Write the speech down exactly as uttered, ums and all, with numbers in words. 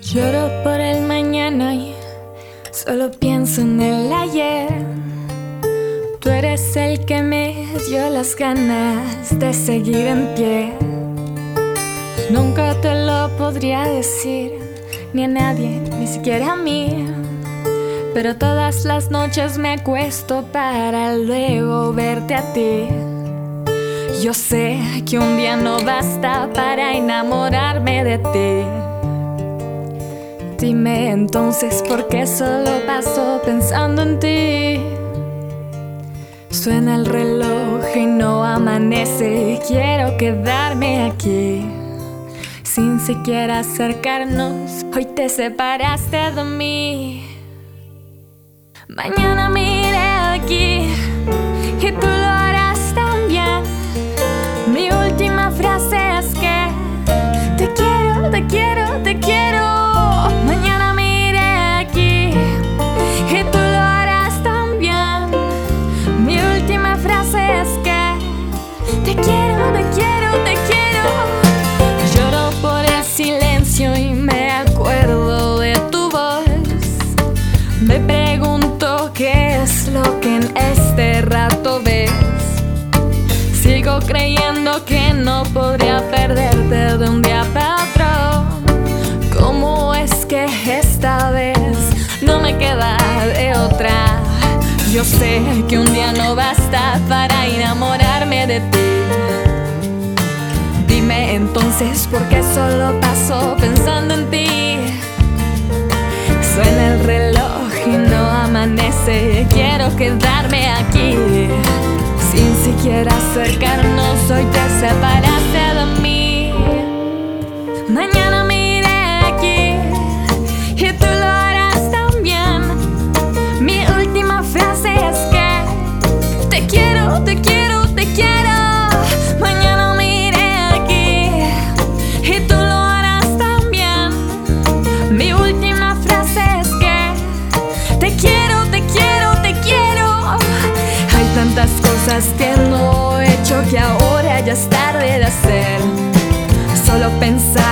Lloro por el mañana y solo pienso en el ayer. Tú eres el que me dio las ganas de seguir en pie. Nunca te lo podría decir, ni a nadie, ni siquiera a mí. Pero todas las noches me acuesto para luego verte a ti. Yo sé que un día no basta para enamorarme de ti. Dime entonces por qué solo paso pensando en ti. Suena el reloj y no amanece. Quiero quedarme aquí sin siquiera acercarnos. Hoy te separaste de mí. Mañana me iré aquí y tú lo harás también. Mi última frase es que te quiero, te quiero, te quiero. Mañana me iré aquí y tú lo harás también. Mi última frase es que te quiero, te quiero, te quiero. Lloro por el silencio y me acuerdo de tu voz. Me pregunto qué es lo que en este rato ves. Sigo creyendo que no podría perderte de un día para otro. ¿Cómo es que esta vez no me queda de otra? Yo sé que un día no basta para enamorarme de ti. Dime entonces por qué solo paso pensando en ti. Suena el reloj y no amanece. Quiero quedarme aquí sin siquiera acercarnos. Hoy te separaste de mí. Mañana me iré aquí y tú lo harás también. Mi última frase es que te quiero, te quiero, te quiero. Mañana me iré aquí y tú lo harás también. Mi última frase es que te quiero, te quiero, te quiero. Hay tantas cosas que no he hecho que ahora ya es tarde de hacer. Solo pensar